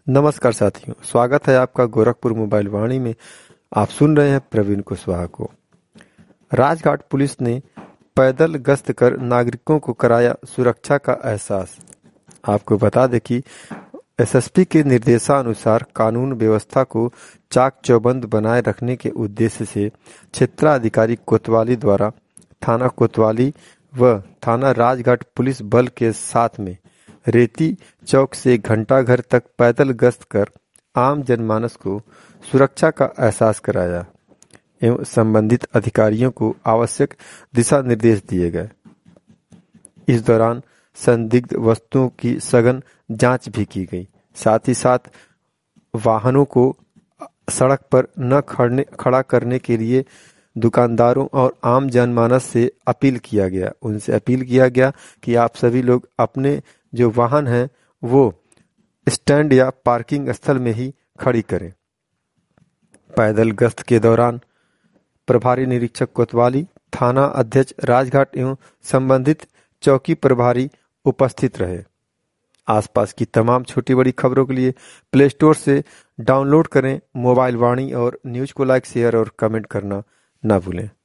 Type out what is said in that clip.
नमस्कार साथियों, स्वागत है आपका गोरखपुर मोबाइल वाणी में। आप सुन रहे हैं प्रवीण कुशवाहा को। राजघाट पुलिस ने पैदल गश्त कर नागरिकों को कराया सुरक्षा का एहसास। आपको बता दें कि एसएसपी के निर्देशानुसार कानून व्यवस्था को चाक चौबंद बनाए रखने के उद्देश्य से क्षेत्राधिकारी कोतवाली द्वारा थाना कोतवाली व थाना राजघाट पुलिस बल के साथ में रेती चौक से घंटाघर तक पैदल गश्त कर आम जनमानस को सुरक्षा का एहसास कराया एवं संबंधित अधिकारियों को आवश्यक दिशा निर्देश दिए गए। इस दौरान संदिग्ध वस्तुओं की सघन जांच भी की गई। साथ ही साथ वाहनों को सड़क पर न खड़ा करने के लिए दुकानदारों और आम जनमानस से उनसे अपील किया गया कि आप सभी लोग अपने जो वाहन हैं वो स्टैंड या पार्किंग स्थल में ही खड़ी करें। पैदल गश्त के दौरान प्रभारी निरीक्षक कोतवाली, थाना अध्यक्ष राजघाट एवं संबंधित चौकी प्रभारी उपस्थित रहे। आसपास की तमाम छोटी बड़ी खबरों के लिए प्ले स्टोर से डाउनलोड करें मोबाइल वाणी और न्यूज को लाइक, शेयर और कमेंट करना ना भूलें।